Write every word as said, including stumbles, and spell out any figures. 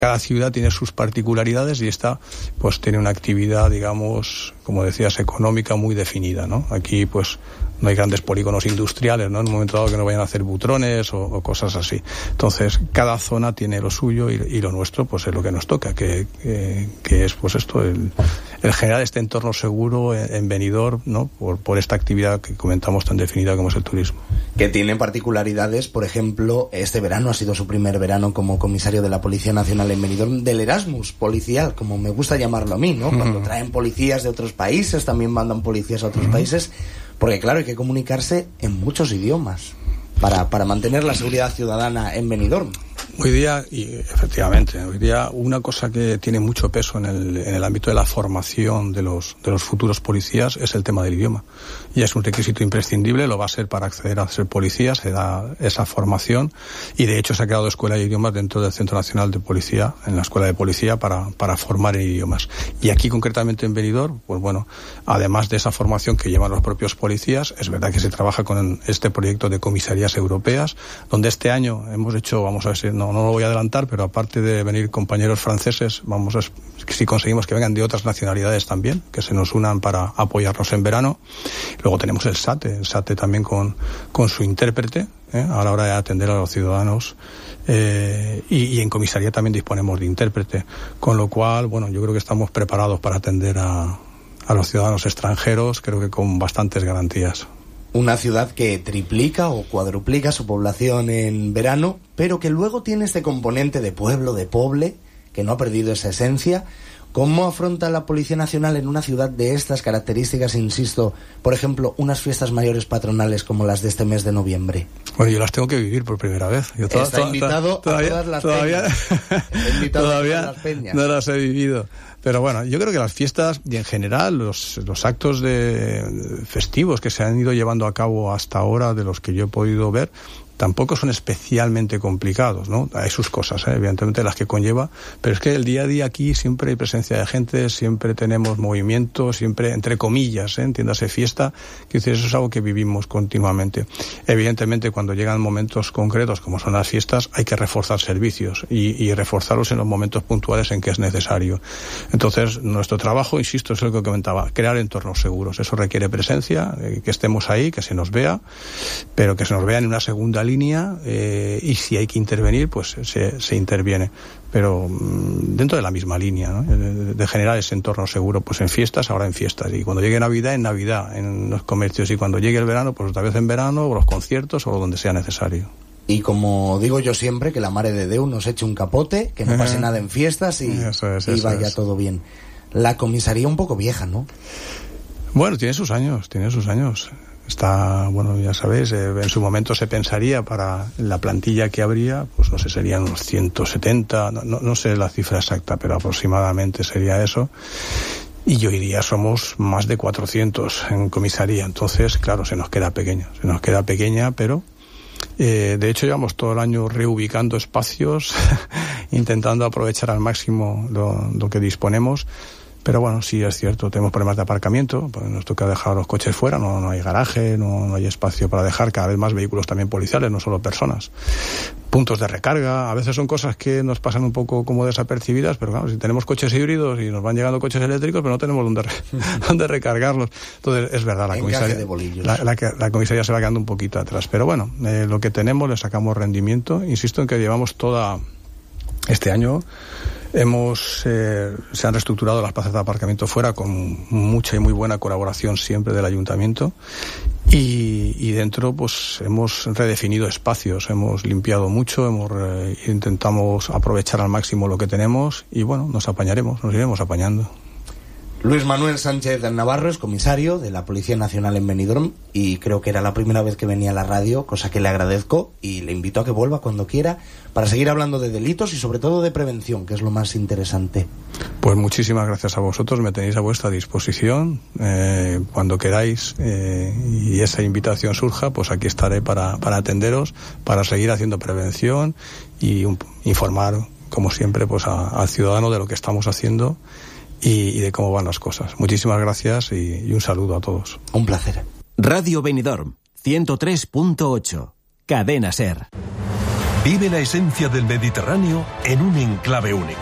Cada ciudad tiene sus particularidades y esta pues tiene una actividad, digamos, como decías, económica muy definida, ¿no? Aquí pues no hay grandes polígonos industriales, ¿no? En un momento dado que no vayan a hacer butrones o, o cosas así. Entonces, cada zona tiene lo suyo y, y lo nuestro pues es lo que nos toca, que, que, que es pues esto, el, el generar este entorno seguro en, en Benidorm, ¿no? Por, por esta actividad que comentamos tan definida como es el turismo. Que tiene particularidades, por ejemplo, este verano ha sido su primer verano como comisario de la Policía Nacional en Benidorm, del Erasmus policial, como me gusta llamarlo a mí, ¿no? Cuando Mm. traen policías de otros países, también mandan policías a otros mm. países, porque claro, hay que comunicarse en muchos idiomas para, para mantener la seguridad ciudadana en Benidorm. Hoy día, y efectivamente, hoy día una cosa que tiene mucho peso en el, en el ámbito de la formación de los, de los futuros policías es el tema del idioma. Y es un requisito imprescindible, lo va a ser para acceder a ser policía, se da esa formación y de hecho se ha creado escuela de idiomas dentro del Centro Nacional de Policía, en la Escuela de Policía para, para formar en idiomas. Y aquí concretamente en Benidorm, pues bueno, además de esa formación que llevan los propios policías, es verdad que se trabaja con este proyecto de comisarías europeas, donde este año hemos hecho, vamos a ver si no, no lo voy a adelantar, pero aparte de venir compañeros franceses, vamos a, si conseguimos que vengan de otras nacionalidades también, que se nos unan para apoyarnos en verano. Luego tenemos el SATE, el SATE también con, con su intérprete, ¿eh? a la hora de atender a los ciudadanos. Eh, y, y en comisaría también disponemos de intérprete, con lo cual, bueno, yo creo que estamos preparados para atender a, a los ciudadanos extranjeros, creo que con bastantes garantías. Una ciudad que triplica o cuadruplica su población en verano, pero que luego tiene este componente de pueblo, de poble, que no ha perdido esa esencia. ¿Cómo afronta la Policía Nacional en una ciudad de estas características, insisto, por ejemplo, unas fiestas mayores patronales como las de este mes de noviembre? Bueno, yo las tengo que vivir por primera vez. Yo to- Está to- invitado to- todavía, a todas las todavía, peñas. Invitado todavía a todas las peñas. No las he vivido. Pero bueno, yo creo que las fiestas y en general los, los actos de festivos que se han ido llevando a cabo hasta ahora, de los que yo he podido ver, tampoco son especialmente complicados, ¿no? Hay sus cosas, ¿eh? Evidentemente las que conlleva, pero es que el día a día aquí siempre hay presencia de gente, siempre tenemos movimiento, siempre, entre comillas, ¿eh? Entiéndase fiesta, que eso es algo que vivimos continuamente. Evidentemente, cuando llegan momentos concretos, como son las fiestas, hay que reforzar servicios y, y reforzarlos en los momentos puntuales en que es necesario. Entonces, nuestro trabajo, insisto, es lo que comentaba, crear entornos seguros. Eso requiere presencia, eh, que estemos ahí, que se nos vea, pero que se nos vea en una segunda línea línea eh, y si hay que intervenir pues se, se interviene, pero mmm, dentro de la misma línea, ¿no? de, de generar ese entorno seguro pues en fiestas, ahora en fiestas, y cuando llegue Navidad en Navidad, en los comercios, y cuando llegue el verano pues otra vez en verano, o los conciertos o donde sea necesario. Y como digo yo siempre, que la Mare de Déu nos eche un capote, que no pase nada en fiestas y, eso es, y eso vaya es. todo bien. La comisaría un poco vieja, ¿no? Bueno, tiene sus años, tiene sus años. Está, bueno, ya sabéis, eh, en su momento se pensaría para la plantilla que habría, pues no sé, serían unos ciento setenta, no, no, no sé la cifra exacta, pero aproximadamente sería eso. Y hoy día somos más de cuatrocientos en comisaría, entonces, claro, se nos queda pequeña, se nos queda pequeña, pero eh, de hecho llevamos todo el año reubicando espacios, intentando aprovechar al máximo lo, lo que disponemos. Pero bueno, sí es cierto, tenemos problemas de aparcamiento, pues nos toca dejar los coches fuera, no, no hay garaje, no, no hay espacio para dejar, cada vez más vehículos también policiales, no solo personas. Puntos de recarga, a veces son cosas que nos pasan un poco como desapercibidas, pero claro, si tenemos coches híbridos y nos van llegando coches eléctricos, pero no tenemos dónde, dónde recargarlos. Entonces, es verdad, la comisaría, la, la, la comisaría se va quedando un poquito atrás. Pero bueno, eh, lo que tenemos le sacamos rendimiento. Insisto en que llevamos toda este año... Hemos, eh, se han reestructurado las plazas de aparcamiento fuera con mucha y muy buena colaboración siempre del ayuntamiento y, y dentro pues hemos redefinido espacios, hemos limpiado mucho, hemos eh, intentamos aprovechar al máximo lo que tenemos y bueno, nos apañaremos, nos iremos apañando. Luis Manuel Sánchez Navarro es comisario de la Policía Nacional en Benidorm y creo que era la primera vez que venía a la radio, cosa que le agradezco y le invito a que vuelva cuando quiera para seguir hablando de delitos y sobre todo de prevención, que es lo más interesante. Pues muchísimas gracias a vosotros, me tenéis a vuestra disposición eh, cuando queráis eh, y esa invitación surja, pues aquí estaré para, para atenderos, para seguir haciendo prevención y um, informar, como siempre, pues a, al ciudadano de lo que estamos haciendo y, y de cómo van las cosas. Muchísimas gracias y, y un saludo a todos. Un placer. Radio Benidorm, ciento tres punto ocho, Cadena SER. Vive la esencia del Mediterráneo en un enclave único.